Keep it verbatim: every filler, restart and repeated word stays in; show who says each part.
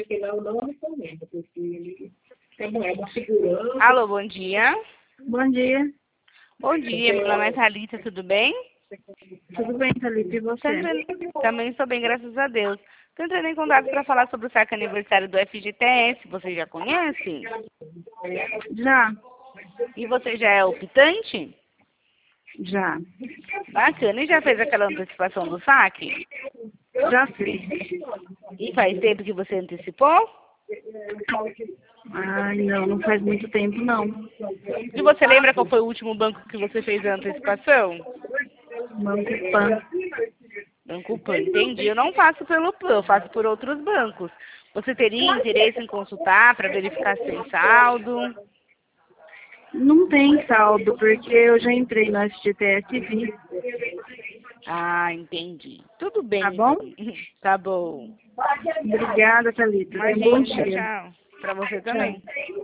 Speaker 1: final não recomendo, porque ele é uma, é uma segurança.
Speaker 2: Alô, bom dia.
Speaker 3: Bom dia.
Speaker 2: Bom dia, meu nome é Thalita, tudo bem?
Speaker 3: Tudo bem, Thalita? E você?
Speaker 2: Também estou bem, graças a Deus. Estou entrando em contato para falar sobre o saque aniversário do F G T S. Você já conhece?
Speaker 3: Já,
Speaker 2: E você já é optante?
Speaker 3: já.
Speaker 2: Bacana. E já fez aquela antecipação do saque?
Speaker 3: Já fiz.
Speaker 2: E faz tempo que você antecipou?
Speaker 3: Ai, não, não faz muito tempo, não.
Speaker 2: E você lembra qual foi o último banco que você fez a antecipação?
Speaker 3: Banco Pan.
Speaker 2: Banco Pan, entendi. Eu não faço pelo Pan, eu faço por outros bancos. Você teria interesse em consultar para verificar se tem saldo?
Speaker 3: Não tem saldo, porque eu já entrei no F G T S e vi.
Speaker 2: Ah, entendi. Tudo bem.
Speaker 3: Tá bom?
Speaker 2: Então. Tá bom.
Speaker 3: Obrigada, Thalita. Tenha um bom
Speaker 2: Imagina,
Speaker 3: dia.
Speaker 2: tchau. Para você também.